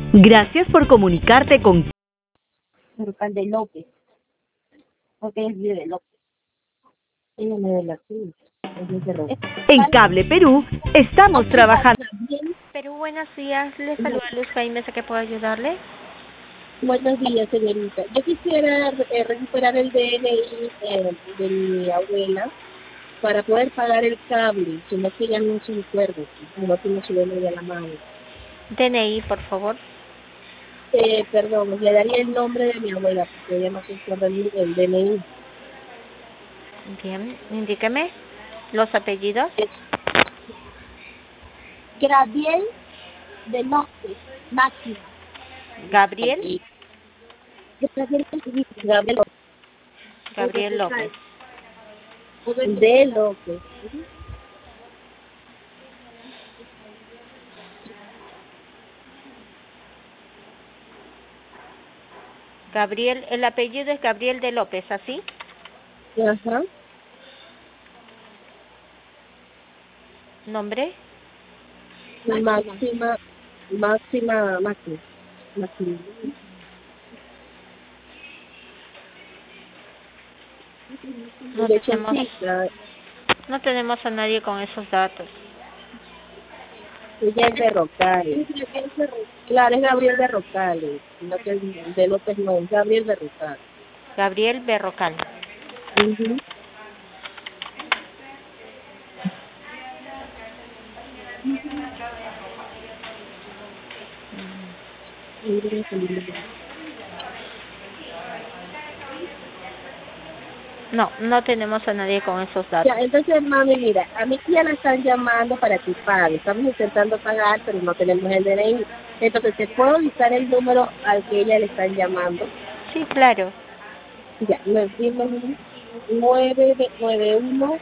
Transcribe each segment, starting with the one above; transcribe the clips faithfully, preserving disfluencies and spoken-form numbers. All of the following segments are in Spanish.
Gracias por comunicarte con Berrocal de López. Ok, es de López. Ella me de la cruz. Es de López. En Cable Perú. Estamos trabajando. Perú, buenos días. Le saluda Luz Jaime, ¿a qué puedo ayudarle? Buenos días, señorita. Yo quisiera eh, recuperar el D N I eh, de mi abuela para poder pagar el cable, sino que ella no se recuerda, no tiene su D N I a la mano. D N I, por favor. Eh, perdón, le daría el nombre de mi abuela, porque ella no se acuerda el, el D N I. Bien, indíqueme los apellidos. Es Gabriel de López, Máxima. Gabriel. Gabriel Gabriel Gabriel López. de López. Gabriel, el apellido es Gabriel de López, ¿así? Ajá. ¿Nombre? Máxima, máxima, máxima. máxima. No De tenemos, Chelsea, no tenemos a nadie con esos datos. ella es de Rocales. Claro, es Gabriel de Rocales, no que de López no, es Gabriel de Rocales. Gabriel Berrocal. Uh-huh. No, no tenemos a nadie con esos datos. Ya, entonces, mami, mira, a mi tía la están llamando para que pague. Estamos intentando pagar, pero no tenemos el D N I. Entonces, ¿te puedo dictar el número al que ella le están llamando? Sí, claro. Ya, me dime nueve nueve uno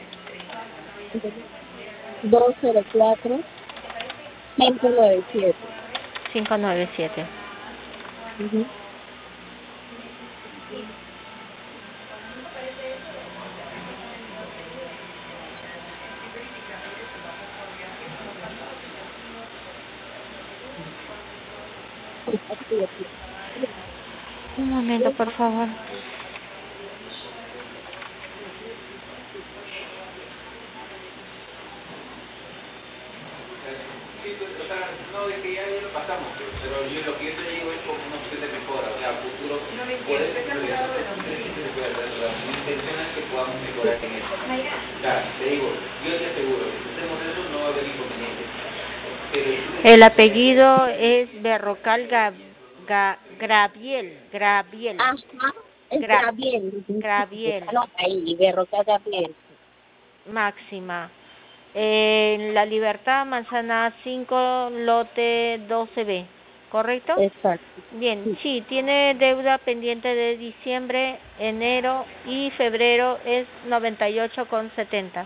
dos cero cuatro cinco nueve siete. cinco nueve siete. Uh-huh. Un momento, por favor. No, es que ya, ya lo pasamos, pero, pero yo lo que yo te digo es como una opción de mejora, o sea, a futuro poder mi intención es que podamos mejorar en eso. Claro, te digo, yo te aseguro, si hacemos eso no va a haber inconvenientes. Pero El apellido es Berrocal Ga, Ga, Graviel, Graviel. Ajá, es Gra, Gabriel. Graviel. Anota ahí, Berroca Gabriel. Máxima. En La Libertad, Manzana cinco, lote doce B, ¿correcto? Exacto. Bien, Sí. sí, tiene deuda pendiente de diciembre, enero y febrero es noventa y ocho con setenta.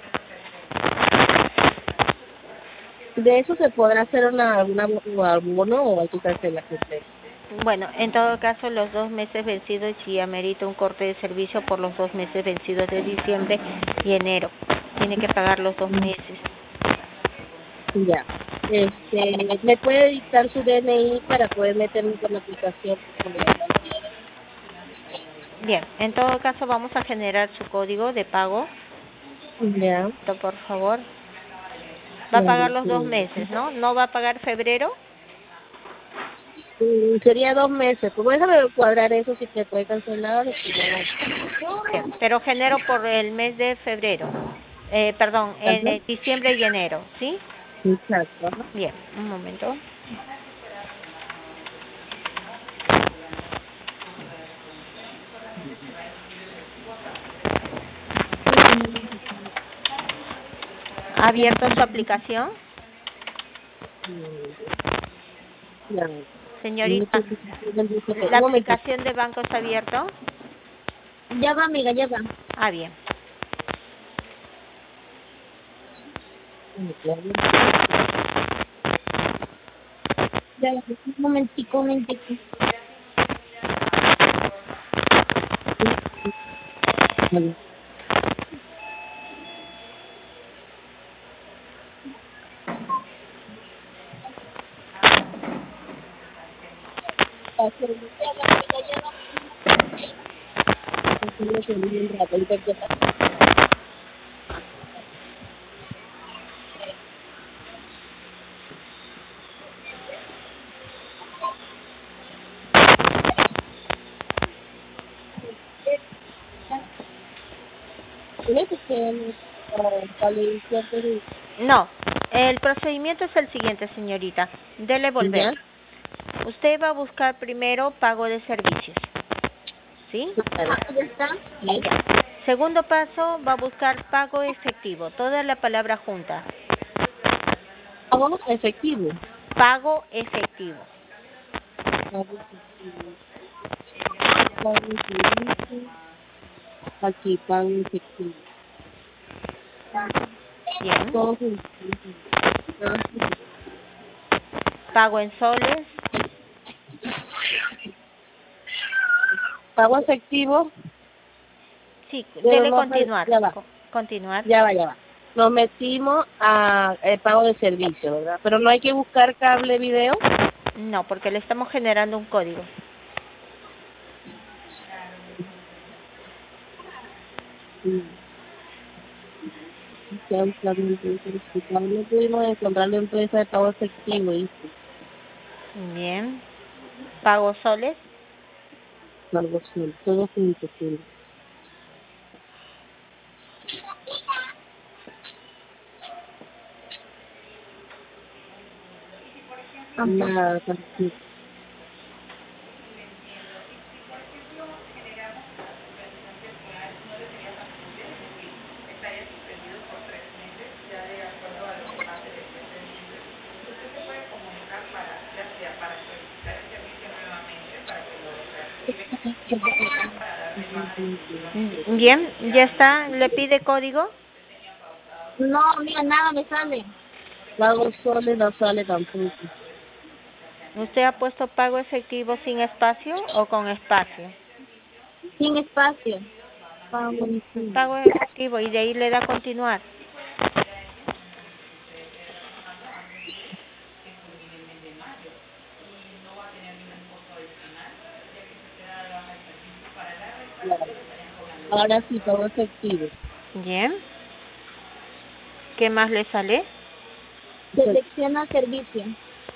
¿De eso se podrá hacer una, una, una abono o hay que cancelar completa? Bueno, en todo caso, los dos meses vencidos sí amerita un corte de servicio por los dos meses vencidos de diciembre y enero. Tiene que pagar los dos meses. Ya. Este, ¿me puede dictar su D N I para poder meterme con la aplicación? Bien, en todo caso vamos a generar su código de pago. Ya. Por favor. Va a pagar los dos Sí. meses, ¿no? ¿No va a pagar febrero? Mm, sería dos meses. Pues déjame cuadrar eso si te puede cancelar. Bien, pero genero por el mes de febrero. Eh, perdón, en eh, diciembre y enero, ¿sí? Exacto. Bien, un momento. ¿Ha abierto su aplicación? Ya. Señorita, ¿la aplicación de banco está abierto? Ya va, amiga, ya va. Ah, bien. Ya, un momentico, un momentico. pasó. Ya la ya ya ¿Tienes que uh, No, el procedimiento es el siguiente, señorita. Dele volver. ¿Ya? Usted va a buscar primero pago de servicios. ¿Sí? Ah, ¿ya está? ¿Sí? Segundo paso, va a buscar pago efectivo. Toda la palabra junta. Pago efectivo. Pago efectivo. Pago efectivo. Pago efectivo. Aquí, pago efectivo. Bien. Todo junto. Pago en soles. Pago efectivo. Sí, Pero dele no, continuar. ya va. Co- Continuar. Ya va, ya va. Nos metimos a el pago de servicio, ¿verdad? Pero no hay que buscar cable video. No, porque le estamos generando un código. Sí. Ya buscando entonces, no pudimos encontrar la empresa de pago efectivo, ¿viste? Bien. Pago soles. Algo así, todo junto, sí. Nada, sí. Bien, ya está. ¿Le pide código? No, mira, nada me sale. Pago soles no sale tampoco. ¿Usted ha puesto pago efectivo sin espacio o con espacio? Sin espacio. Pago Pago efectivo y de ahí le da a continuar. Ahora sí, pago efectivo. Bien. ¿Qué más le sale? Selecciona servicio.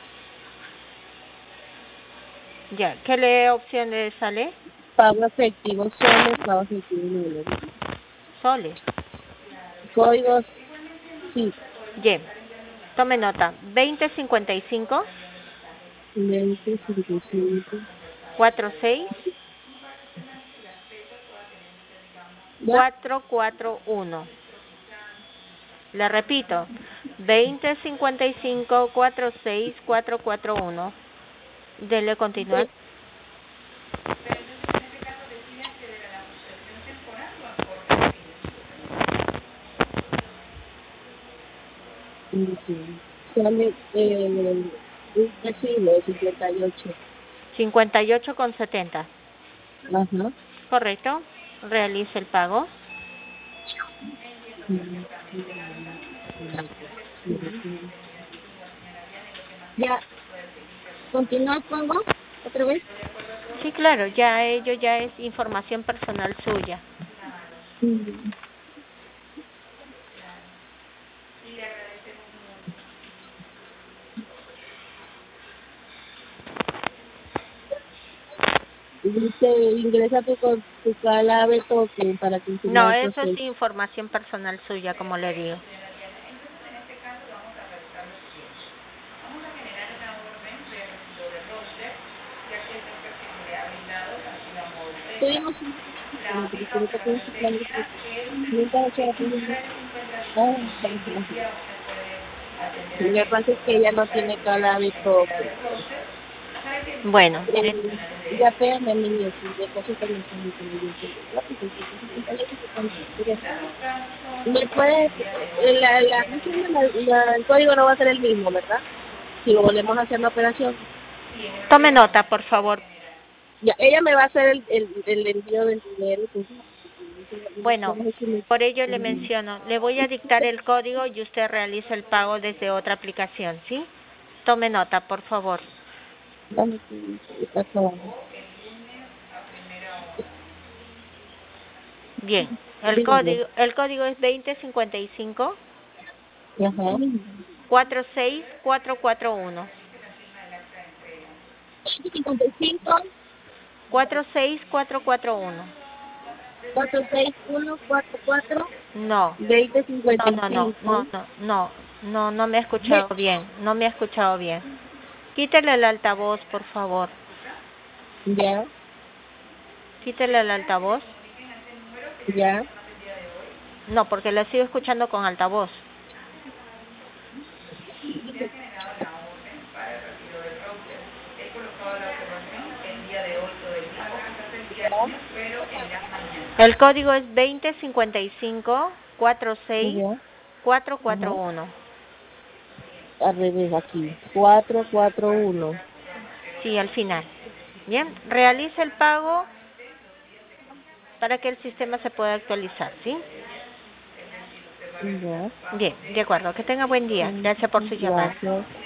Ya. ¿Qué le opción le sale? Pago efectivo soles, pago efectivo número. Soles. Códigos, sí. Bien. Tome nota. veinte cincuenta y cinco, veinte, cincuenta y cinco. cuarenta y seis, ¿Ya? cuatrocientos cuarenta y uno. Le repito. veinte cincuenta y cinco, cuarenta y seis, cuatrocientos cuarenta y uno. Dele continuar. Sí. Sale eh, un recibo de cincuenta y ocho. cincuenta y ocho con setenta. Ajá. Correcto. Realice el pago. Ya. ¿Continúa pongo otra vez? Sí, claro, ya ello ya es información personal suya. Mm. Dice, ingresa tu, con- tu clave token para No, continuar el eso es proceso. información personal suya, como le digo. Tuvimos un... Nunca he hecho la primera. Ah, lo que pasa es que ella no tiene clave token. Bueno, eh, Eh, ya pégame niños, de cosas que no son ¿Me puede, la, la, la, el código no va a ser el mismo, ¿verdad? Si lo volvemos a hacer la operación. tome nota, por favor. Ya, ella me va a hacer el, el, el envío del dinero. Pues, Bueno, por ello le menciono, le voy a dictar el código y usted realiza el pago desde otra aplicación, ¿sí? Tome nota, por favor. Dame tu está acabando. Bien. El Dígame. código, el código es veinte cincuenta y cinco Ajá. cuarenta y seis cuatrocientos cuarenta y uno. cincuenta y cinco, cuarenta y seis cuatrocientos cuarenta y uno. cuatro seis uno, cuatro cuatro, No. veinte cincuenta No, y no, no, no, cinco. no, no, no, no me ha escuchado bien, no me ha escuchado bien. Quítale el altavoz, por favor. Ya, Quítale el altavoz. ya. No, porque la sigo escuchando con altavoz. El código es veinte cincuenta y cinco cuarenta y seis Ya. cuatrocientos cuarenta y Ajá. uno. Al revés aquí. cuatro cuatro uno. Sí, al final. Bien, realice el pago para que el sistema se pueda actualizar, ¿sí? Ya. Bien, de acuerdo. Que tenga buen día. Gracias por su llamada. Gracias.